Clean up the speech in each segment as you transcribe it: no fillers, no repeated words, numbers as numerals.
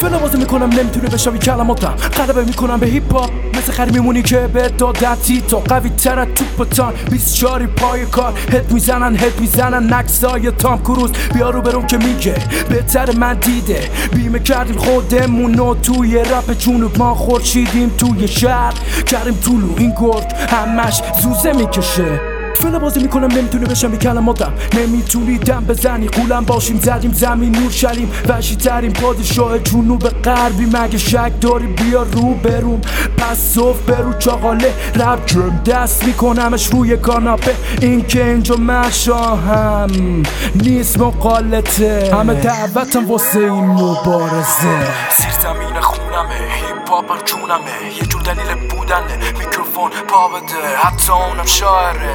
فعلا بازی میکنم نمیتونه بشوی کلماتم، غلبه میکنم به هیپ هاپ مثل خری میمونی که به دادتی تا قوی تر از توپتان 24 پای کار هد میزنن نکسای تام کروز بیا رو برون که میگه بهتر من دیده بیمه کردیم خودمونو توی رپ جنوب ما خورشیدیم توی شهر کردیم طولو این گرد همش زوزه میکشه فعلا بازی میکنم نمیتونه بشم بی کلماتم نمیتونی دم بزنی قولم باشیم زدیم زمین نور شلیم وحشی ترین پادشاه جنوب غربی مگه شک داری بیا رو بروم پس صف برو چاقاله رب جرم دست میکنمش روی کاناپه این که اینجا من شاهم نیست مقالطه همه دعوتم واسه این مبارزه زیر زمین خونمه هیپ هاپ جونمه یه جور دلیل بودنه میکروفون پا بده حتی اونم شاعره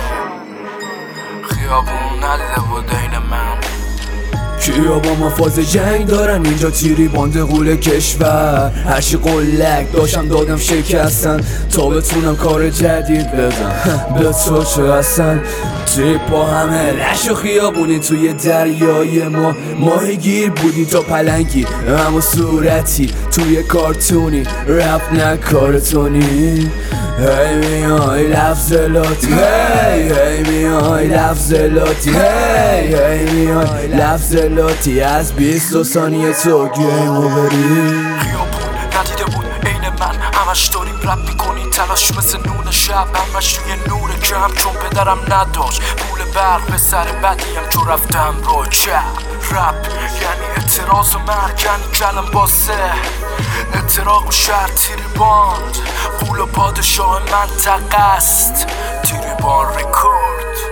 خیابون نده بود این من کیا با ما فاز جنگ دارن اینجا تیری باند قول کشور هرچی قلک داشتم دادم شکستن تا بتونم کار جدید بدم به تو چه هستن تریپ با همه رش و خیابونی توی دریای ما ماهیگیر بودی تا پلنگی اما صورتی توی کارتونی رپ نه کارتونی هی میای لفظ لاتی هی میای لفظ لاتی هی میای لفظ لاتی از 20 ثانیه تو گیم اووری خیابون ندیده بود عین من همش داریم رپ میکنی تلاش مثل نون شب همش روی نور کم چون پدرم نداشت پول برق به سر بدیم چون رفتم رو چه رپ یعنی اعتراض و مرگ یعنی کلم باسه اعتراق و شهر تیریباند قول و پادشاه منطقه است تیریبان ریکورد